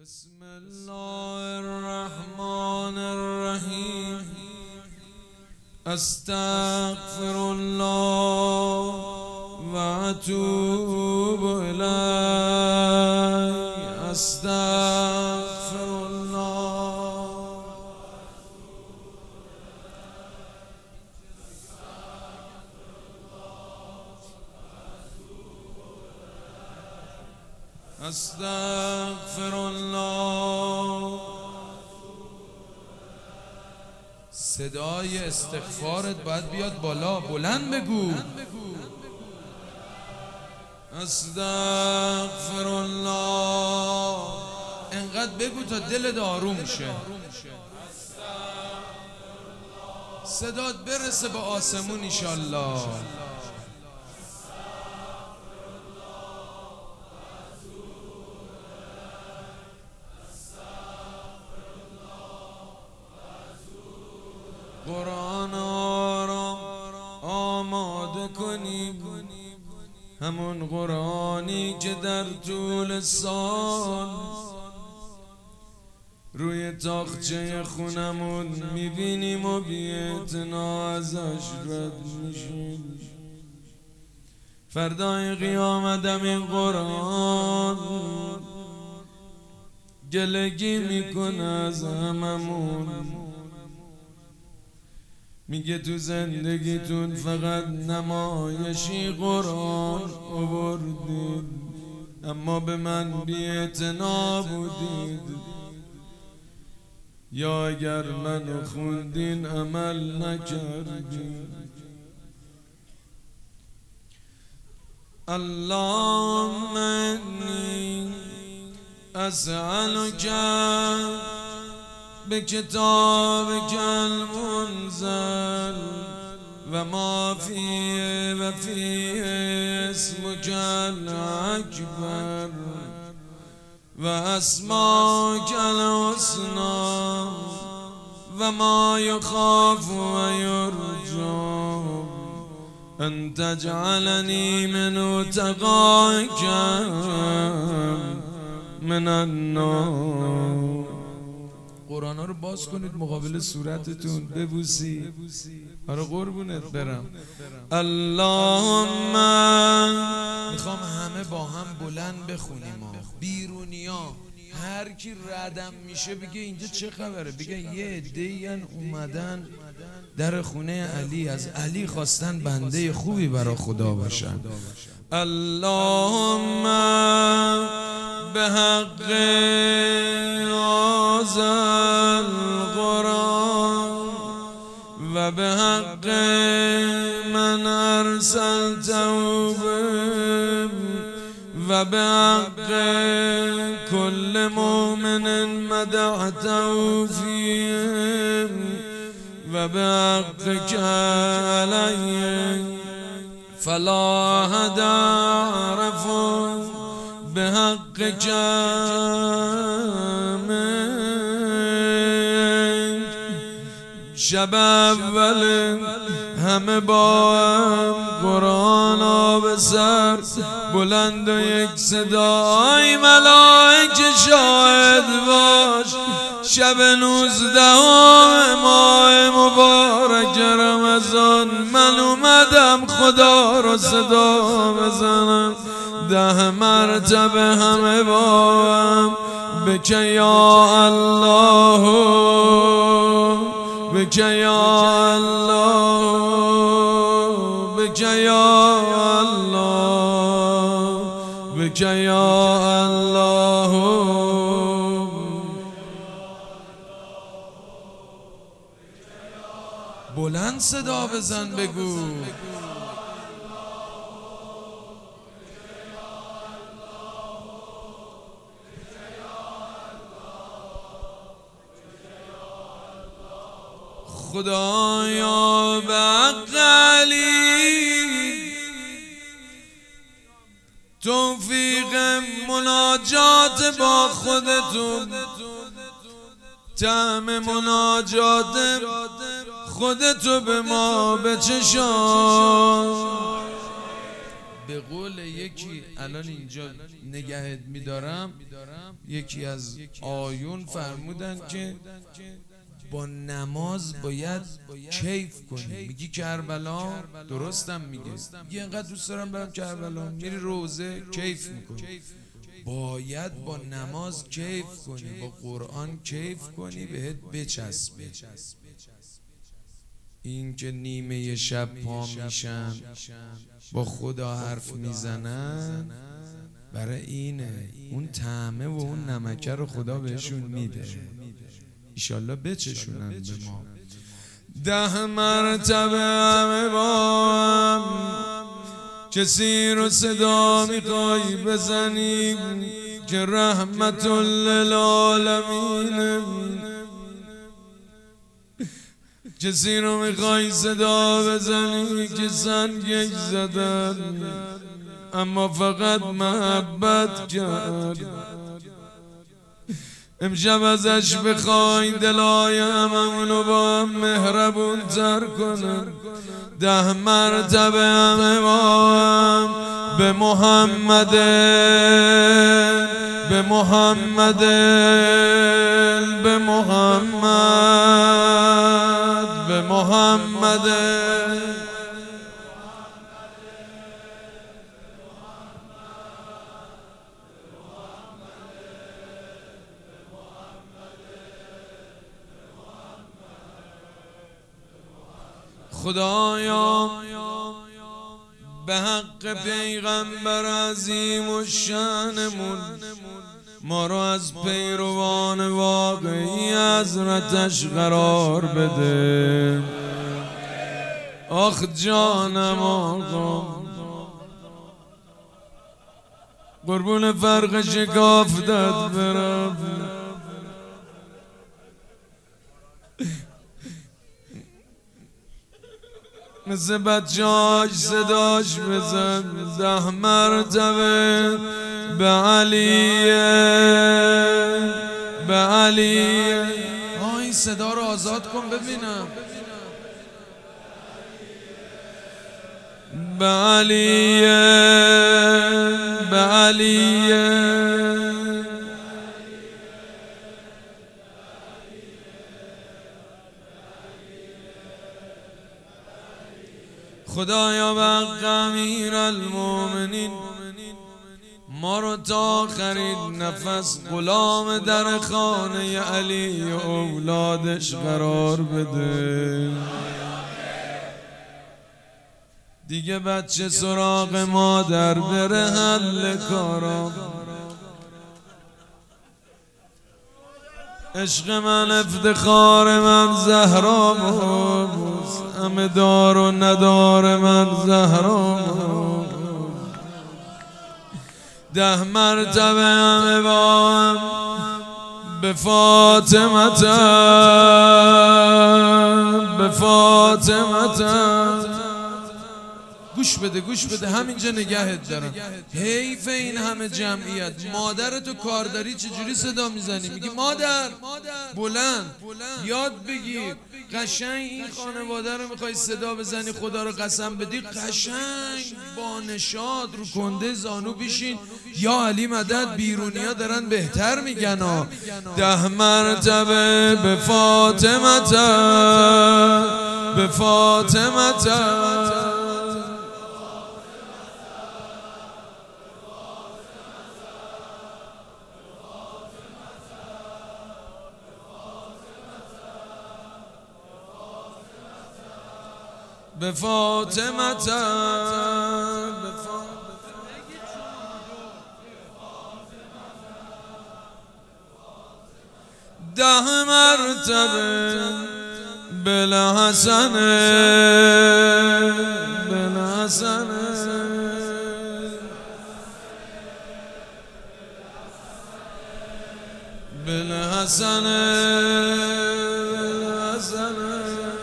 بسم الله الرحمن الرحیم. استغفر الله و اتوب الیه. استغفر الله. استغفر الله. صدای استغفارت باید بیاد بالا، بلند بگو. استغفر الله. انقدر بگو تا دلت آروم شه، صدات برسه به آسمون انشالله. قرآن را آماده کنیم، همون قرآنی که در طول سال روی تاقچه خونمون میبینیم و بی‌اعتنا ازش رد میشیم. فردای قیامتم این قرآن گلگی میکنه از هممون، میگه تو زندگیتون فقط نمایشی قرآن آوردید، اما به من بی‌اعتنا بودید، یا اگر منو خوندین عمل نکردین. اللهم انی اسألک بکتابک المنزل و ما فیه و فیه اسمک الاکبر و اسماک الحسنی و ما یخاف و یرجا ان تجعلنی من اتقاک من النار. قرآن ها رو باز کنید مقابل صورتتون ببوسی. آره قربونت برم. اللهم، میخوام همه با هم بلند بخونیم. بیرونیا هر کی ردم میشه بگه اینجا چه خبره، بگه یه عده‌ای اومدن در خونه علی، از علی خواستن بنده خوبی برا خدا باشن. اللهم به حق هذا القرآن و به حق من ارسلته بهم و به حق کل مؤمن مدحته فیهم و به حقک علی فلا احد اعرف بحقک منک. شب اول همه با هم قرآن ها به سر بلند و یک صدای ملائکه شاهد باش. شب 19 ماه مبارک رمضان من اومدم خدا رو صدا بزنم 10 مرتبه همه با هم بکه یا الله، بکه یا الله، بکه یا الله، بکه یا الله. بلند صدا بزن بگو. خدایا به حق علی توفیق مناجات با خودتون، طعم مناجات خودتو به ما بچشان. به قول یکی الان اینجا نگهت میدارم، یکی از آیون فرمودن که با نماز باید کیف کنی. میگی کربلا، درستم میگه، اینقدر دوست دارم برم کربلا، میری روزه کیف میکنی. باید با نماز کیف کنی، با قرآن کیف کنی، بهت بچسبه. این که نیمه شب پا میشن با خدا حرف میزنن، برای اینه اون طعمه و اون نمکه رو خدا بهشون میده. ایشالله بچشونن به ما. 10 مرتبه همه با هم کسی رو صدا میخوای بزنی که رحمت للعالمین، کسی رو میخوای صدا بزنی که سنگش زدن اما فقط محبت کرد. امشب ازش بخوای دلای هممونو با هم مهربون تر کنن. 10 مرتبه همه با هم به محمد، به محمد، به محمد، به محمد. خدایا به حق پیغمبر عظیم و شأنمون ما رو از پیروان واقعی حضرتش قرار بده. آخ جانم آقا، قربون فرق شکافتت برم. مثل بچه‌هاش صداش بزن. 10 مرتبه به علیه، به علیه. این صدا رو آزاد کن ببینم. به علیه، به علیه. خدایا به حق امیرالمومنین ما رو تا آخرین نفس غلام در خانه علی و اولادش قرار بده. دیگه بچه سراغ مادر بره حل کارا. عشق من افتخار من زهرا موز، همه دار و ندار من زهرا موز. 10 مرتبه همه با هم به فاطمتم، به فاطمتم. گوش بده، گوش بده، همینجا نگهت دارم. حیف این همه جمعیت. مادرتو کار داری چجوری صدا میزنی؟ میگی مادر بلند. یاد بگیر قشنگ این خانواده رو میخوای صدا بزنی، خدا رو قسم بدی قشنگ با نشاط رو کنده زانو بیشین. یا علی مدد، بیرونیا دارن بهتر میگن. 10 مرتبه به فاطمتم، به فاطمتم. به فاطمتم، به 10 مرتبه بالحسن، بالحسن، بالحسن، بالحسن.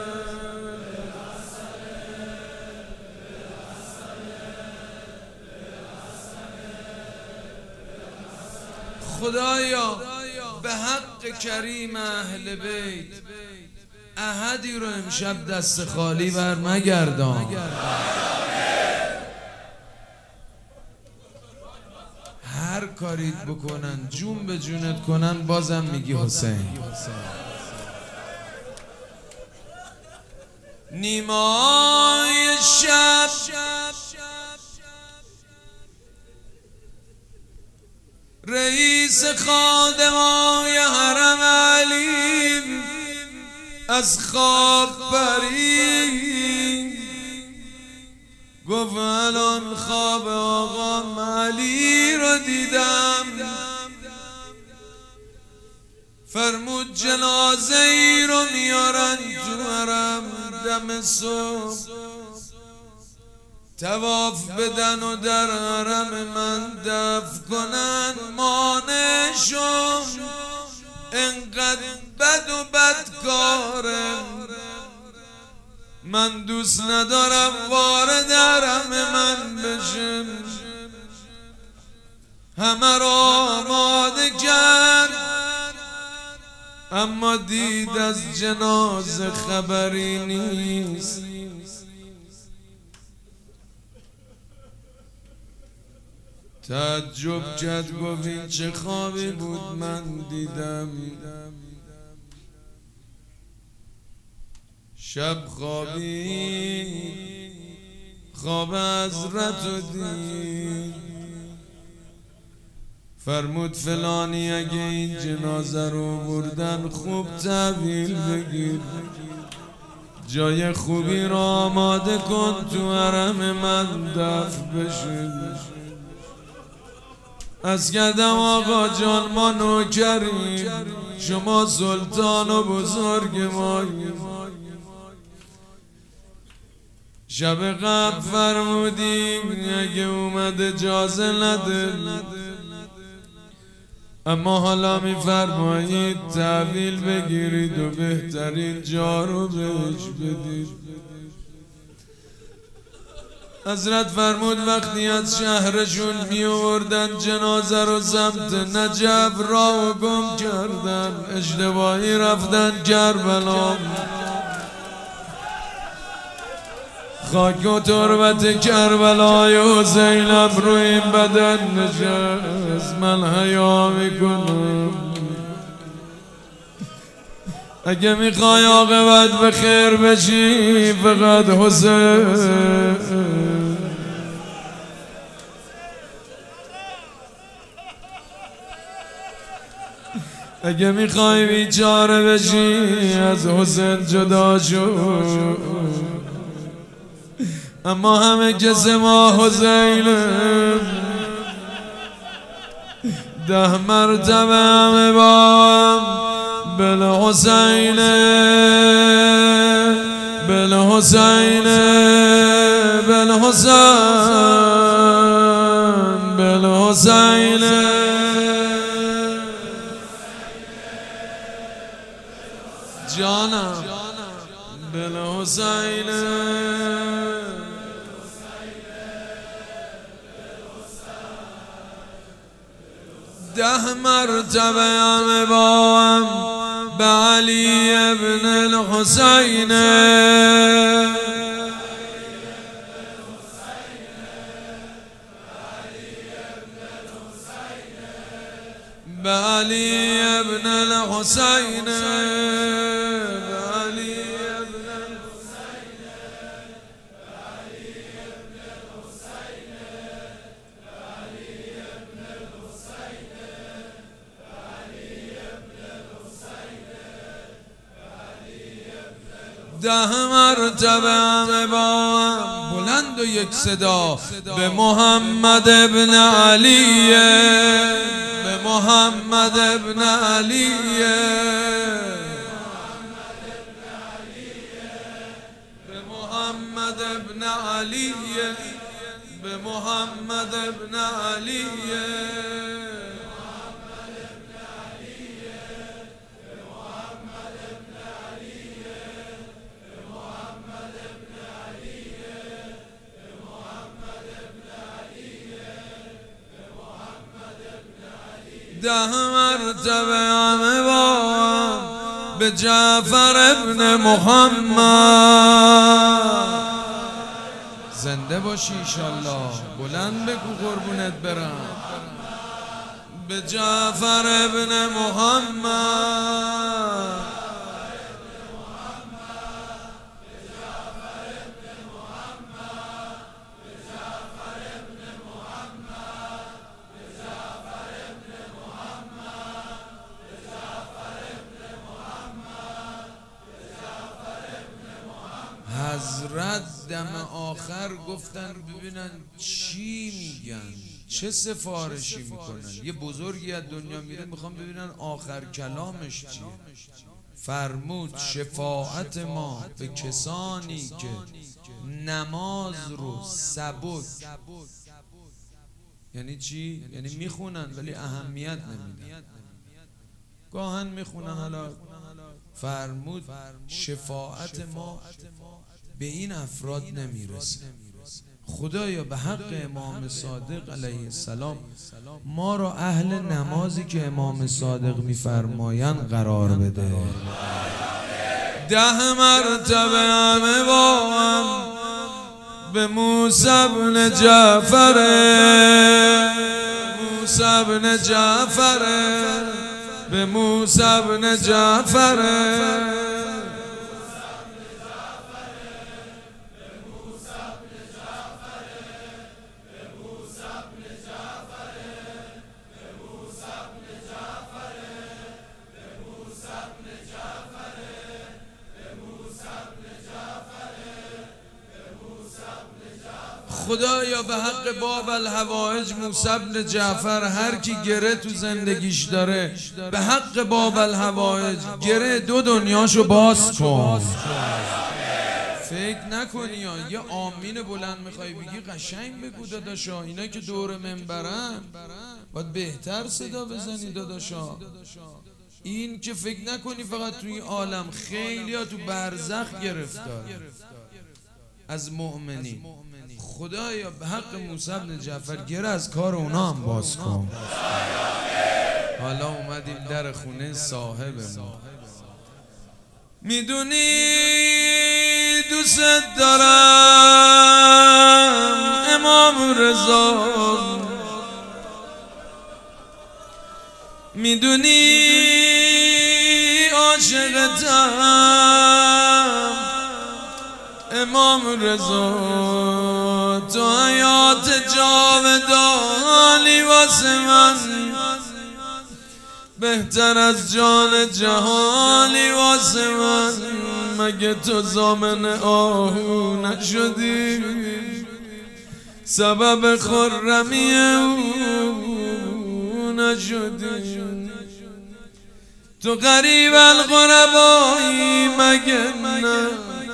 خدایا به حق کریم اهل بیت احدی رو امشب دست خالی بر مگردان. کاریت بکنن جون به جونت کنن بازم میگی حسین. نیمای شب رئیس خادمای حرم علی از خواب پرید، گفت الان خواب آقا علی رو دیدم. فرمود جنازه ای رو میارن تو حرم، دم صبح طواف بدن و در حرم من دفن کنن. مانع شم انقدر بد و بدکاره، من دوست ندارم وارد حرم من بشه. همه را آماده کرد اما دید از جنازه خبری نیست. تعجب کرد گفت این چه خوابی بود من دیدم. شب خوابی خواب حضرت رو دید. فرمود فلانی اگه این جنازه رو بردن خوب تحویل بگیر، جای خوبی رو آماده کن تو حرم من دفن بشه. از کردم آقا جان ما نوکریم، شما سلطان و بزرگ ماییم. شب قبل فرمودیم اگه اومد اجازه نده، اما حالا میفرمایید تحویل بگیرید و بهترین جا رو بهش بدید. حضرت فرمود وقتی از شهرشون می آوردن جنازه رو سمت نجف راه گم کردن، اشتباهی رفتن کربلا. خاک و تربت کربلای حسینم روی این بدن نشست. من حیا میکنم اگه میخوای عاقبت به خیر بشی فقط حسین. اگه میخوای بیچاره بشی از حسین جدا شو. اما همه کس ما حسینم، 10 مرتبه همه با بالحسین بالحسین بالحسین بالحسین جانم بالحسین. 10 مرتبه همه با هم به علی ابن الحسین به علی ابن الحسین به علی ابن الحسین به علی ابن الحسین به علی ابن الحسین به علی ابن الحسین به علی ابن الحسین. 10 مرتبه همه با هم بلند و یک صدا به محمد ابن علی، به محمد ابن علی، به محمد ابن علی، به محمد ابن علی. ده مرتبه همه با به جعفر ابن محمد. زنده باشی انشالله، بلند بگو قربونت برم. به جعفر ابن محمد. حضرت دم آخر گفتن ببینن چی میگن، چه سفارشی میکنن. یه بزرگی از دنیا میره، میخوام ببینن آخر کلامش چیه. فرمود شفاعت ما به کسانی که نماز رو سبک، یعنی چی؟ یعنی میخونن ولی اهمیت نمیدن، گاهن میخونن حالا. فرمود شفاعت ما به این افراد نمیرسه. خدایا به حق امام صادق علیه السلام ما را اهل نمازی که امام صادق میفرمایند قرار بده. 10 مرتبه همه با هم به موسی بن جعفر، موسی بن جعفر، به موسی بن جعفر. خدایا به حق باب الحوائج موسی بن جعفر، هر کی گره تو زندگیش داره به حق باب الحوائج گره 2 دنیاشو باز کن. فکر نکنی یه آمین بلند میخوای بگی قشنگ بگو داداشا. اینا که دور منبرن باید بهتر صدا بزنی داداشا. این که فکر نکنی فقط تو این عالم، خیلی ها تو برزخ گرفتار از مؤمنین. خدایا به حق موسی بن جعفر گره از کار اونا هم باز کن. حالا اومدیم در خونه صاحب ما. میدونی دوست دارم امام رضا، میدونی عاشقتم امام رضا. تو حیات جاودانی واسه من، بهتر از جان جهانی واسه من. مگه تو ضامن آهو نشدی، سبب خرمی او نشدی. تو غریب الغربایی مگه نه،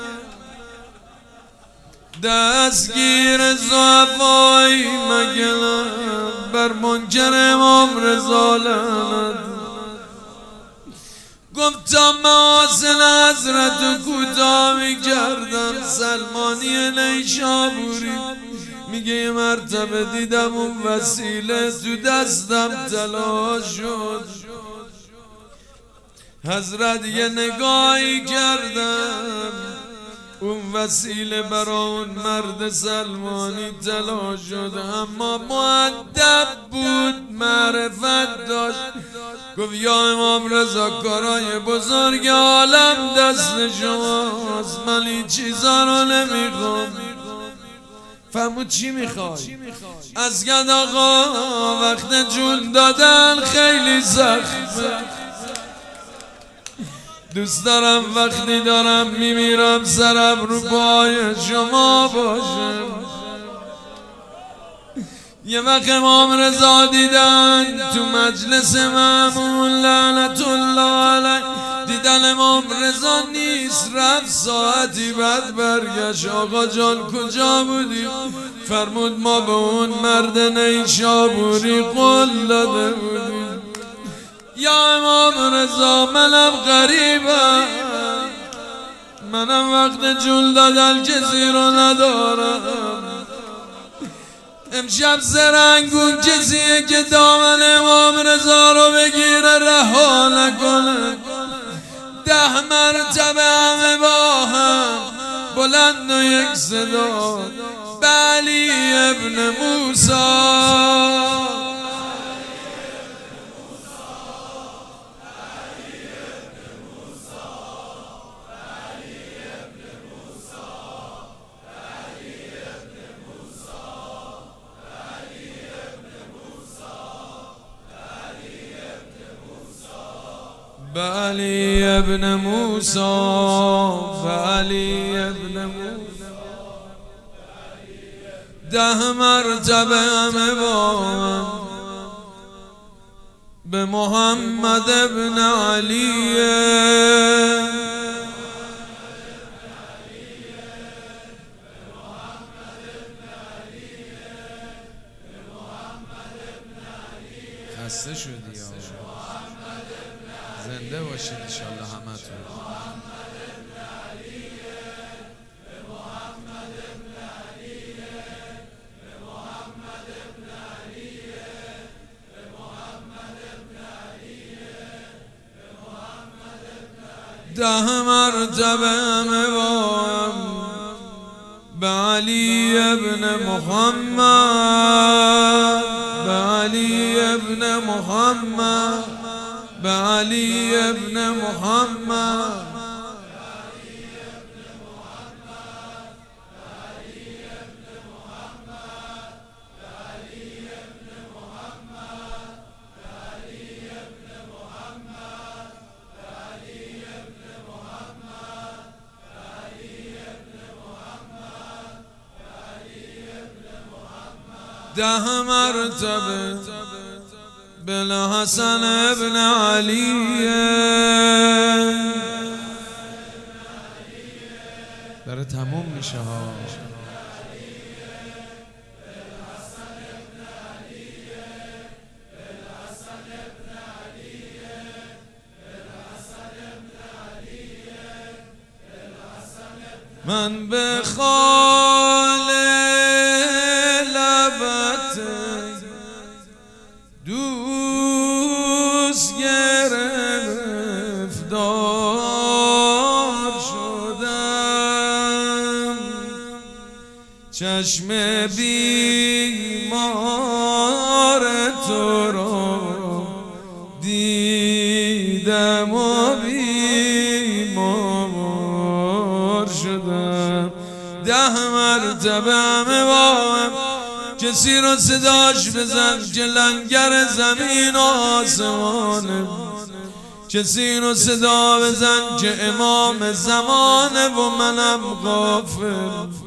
دستگیر ضعفایی مگه نه. بر منکر امام رضا لعنت. گفتم محاسن حضرت و کوتاه میکردم. سلمانی نیشابوری میگه یه مرتبه دیدم اون وسیله تو دستم طلا شد. حضرت یه نگاهی کردم، اون وسیله برا اون مرد سلمانی طلا شد. اما مؤدب بود، معرفت داشت. گفت یا امام رضا کارای بزرگ عالم دست شماست، من این چیزا رو نمیخوام. فهمود چی میخوای؟ از گد آقا وقت جون دادن خیلی سخته. دوست دارم وقتی دارم میمیرم سرم رو پای شما باشه. یه وقت امام رضا دیدن تو مجلس مأمون لعنت الله علیه، دیدن امام رضا نیست. رفت ساعتی بعد برگشت. آقا جان کجا بودی؟ فرمود ما به اون مرد نیشابوری قول داده بودیم. یا امام رضا منم غریبم، منم وقت جول دادن کسی رو ندارم. امشب زرنگون کسیه که دامن امام رضا رو بگیره رها نکنه. 10 مرتبه همه با هم بلند و یک صدا به علی ابن موسی، به علی ابن موسی، به علی ابن موسی 10 مرتبه همه با هم به محمد ابن علی، خسته شدی یا زنده باشید انشالله همتون. ده مرتبه همه با هم به علی ابن محمد، به علی ابن محمد، به علی ابن محمد. ده مرتبه بالحسن ابن علی، داره تموم میشه ها. من به خال لبت دوست گرفتار شدم، چشم بیمار تو رو دیدم و بیمار شدم. 10 مرتبه همه با هم کسی رو صداش بزن که لنگر زمین و آسمانه، کسی رو صدا بزن که امام زمانه و منم غافل.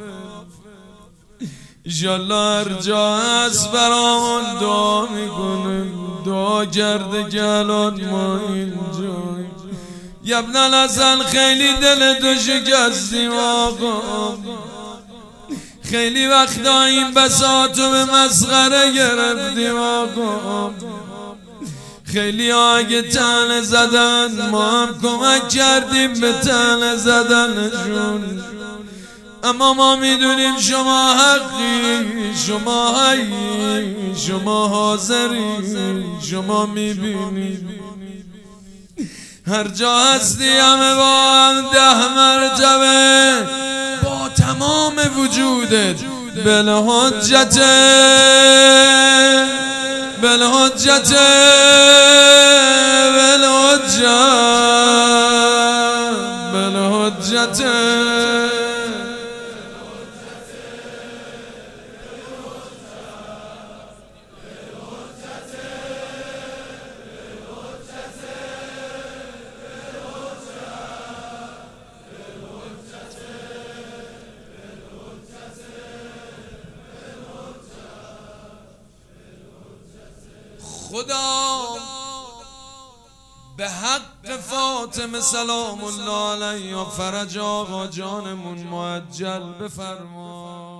ایشالله هر جا هست برامون دعا میکنه، دعا کرده که الان ما اینجاییم. ابن الحسن خیلی دل تو شکستیم آقا، خیلی وقتا این بساطو به مسخره گرفتیم آقا، خیلی اگه طعنه زدن ما هم کمک کردیم به طعنه زدنشون، اما ما میدونیم شما حقی، شما حیی، شما حاضری، شما میبینی. هر جا هستی همه با هم 10 مرتبه با تمام وجودت بالحجت، بالحجت، بالحجت، بالحجت. خدا به حق فاطمه سلام الله علیها فرج آقا جانمون معجل بفرما.